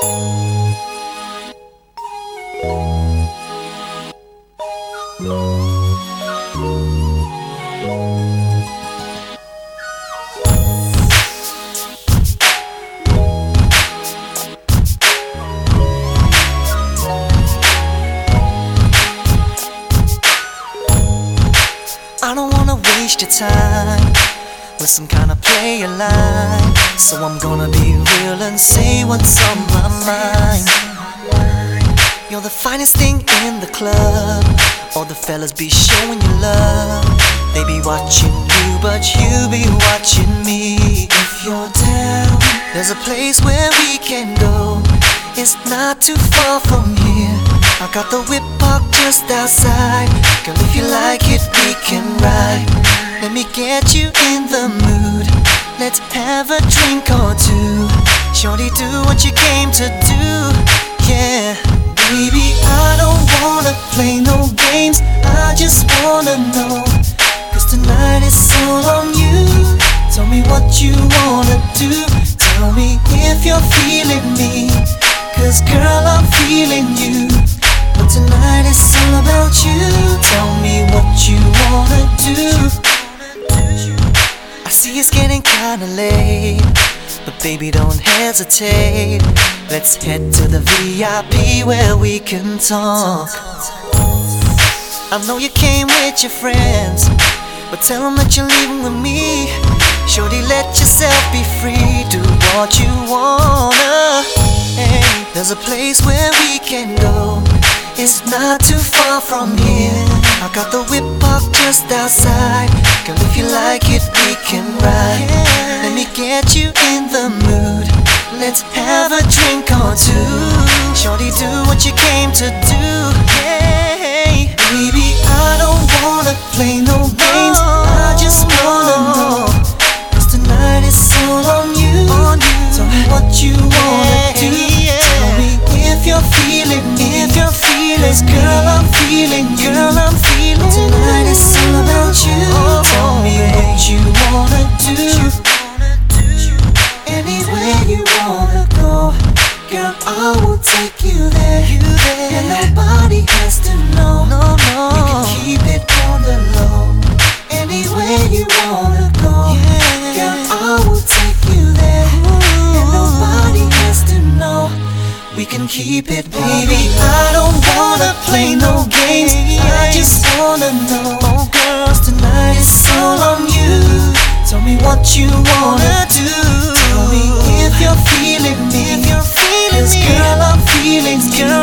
I don't wanna waste your time with some kind of player line, so I'm gonna be real and say what's on my mind. You're the finest thing in the club. All the fellas be showing you love. They be watching you, but you be watching me. If you're down, there's a place where we can go. It's not too far from here. I got the whip parked just outside. Girl, if you like it, we can ride. Let me get you in the mood. Let's have a drink or two. Shorty, do what you came to do. Yeah, baby, I don't wanna play no games. I just wanna know, 'cause tonight is all on you. Tell me what you wanna do. Tell me if you're feeling me, 'cause girl, I'm feeling you. But tonight is all about you. Tell me what you wanna do. I see it's getting kinda late, but baby, don't hesitate. Let's head to the VIP where we can talk. I know you came with your friends, but tell them that you're leaving with me. Shorty, let yourself be free. Do what you wanna. Hey, there's a place where we can go. It's not too far from here. I got the whip parked just outside. Girl, if you like it, we can ride. Let me get you in the mood. Let's have a drink or two. Shorty, do what you came to do. Hey, baby, I don't wanna play no games. I just wanna know, 'cause tonight is all on you. Tell me what you wanna do. Tell me if you're feeling me. If you're feeling, girl, I'm feeling you. Girl, I'm feeling. Tonight is all about you. Tell me what you wanna do. Anywhere you wanna go, girl, I will take you there. And nobody has to know. We can keep it on the low. Anywhere you wanna go, girl, I will take you there. And nobody has to know. We can keep it, baby. I don't wanna play no games. I just wanna know, oh girls, tonight is all on you. Tell me what you wanna do. Tell me if you're feeling me. If you're feeling me, girl, I'm feeling you.